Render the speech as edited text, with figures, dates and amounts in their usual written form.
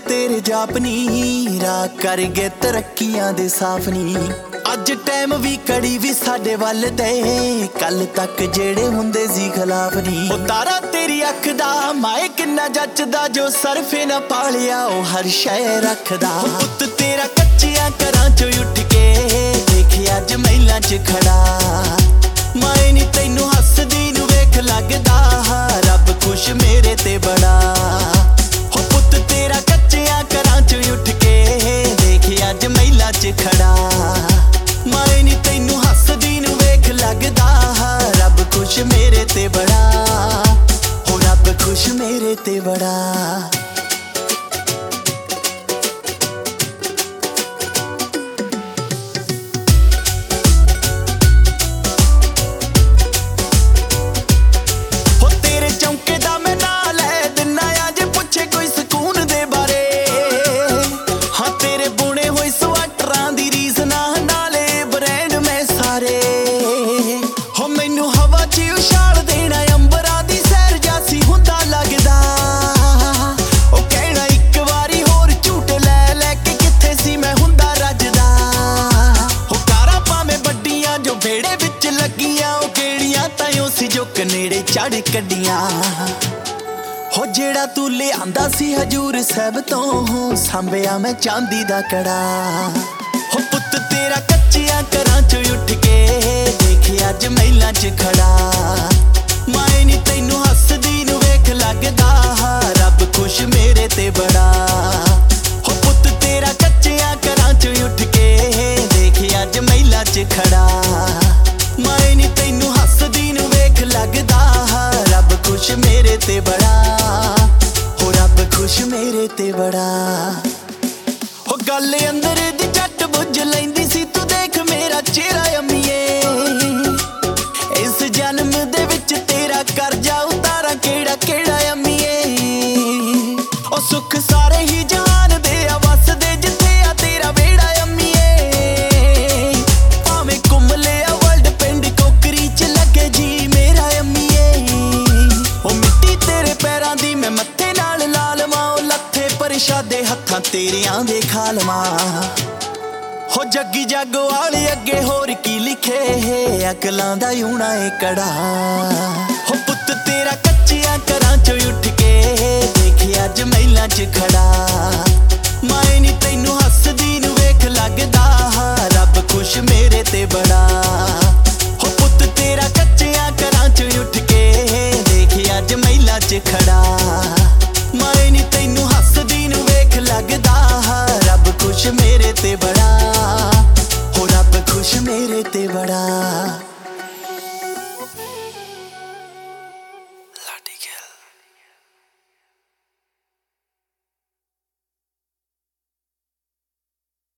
तेरे जापनी राह कर गए तरक्कियां दे साफनी। अज टाइम भी कड़ी भी साडे वल दे कल तक जेड़े हुंदे सी खिलाफ नी। ओ तारा तेरी अख दा माए किन्ना जचदा जो सरफे ना पालिया ओ हर शय रखदा। पुत तेरा कच्चियां घरां चों उठ के देखे अज महिलां च खड़ा। माए नी तैनू हसदी नू वेख लगदा रब खुश मेरे ते बड़ा। हो पुत तेरा कच्चियां घरां चों उठ के देखे अज महिलां च खड़ा। माए नी तैनू हसदी नू वेख लगदा रब खुश मेरे ते बड़ा। हो रब खुश मेरे ते बड़ा। कनेड़े चढ़ कड्डियां हो जेड़ा तू ले आंदा सी हजूर साहब तो सांभिया मैं चांदी दा कड़ा। हो पुत तेरा कच्चियां घरां चों उठ के देखे अज महिलां च खड़ा। माए नी तैनू हसदी नू वेख लगदा रब खुश मेरे ते बड़ा। हो पुत तेरा कच्चियां घरां चों उठ के देखे अज महिलां च खड़ा। माए नी तैनू हसदी नू वेख लगदा रब खुश मेरे ते बड़ा। हो रब खुश मेरे ते बड़ा। हो गल अंदर दी झट बुझ लैंदी सी तू देख मेरा चेहरा अम्मीए। इस जन्म दे विच तेरा करजा उतारा केड़ा केड़ा अम्मीए। ओ सुख सारे ही जहान दे वस दे जिथे आ तेरा वेड़ा अम्मीए। भावें घुम लिया वर्ल्ड पिंड कोकरी च लगे जी मेरा अम्मीए। ओ मिट्टी तेरे पैरां दी मैं मत्थे नाल ला लवां ओ लत्थे परशादे हत्थां तेरियां दे खा लवां। हो जग्गी जग वाले अगे होर की लिखे अकलां दा यूना ए कड़ा। हो पुत तेरा कच्चियां घरां चों उठ के देखे अज महिलां च खड़ा। माए नी तैनू हसदी नू वेख लगदा रब खुश मेरे ते बड़ा। हो पुत तेरा कच्चियां घरां चों उठ के देखे अज महिलां च खड़ा। माए नी तैनू हसदी नू वेख लगदा रब खुश मेरे ते बड़ा। हो रब खुश मेरे ते बड़ा।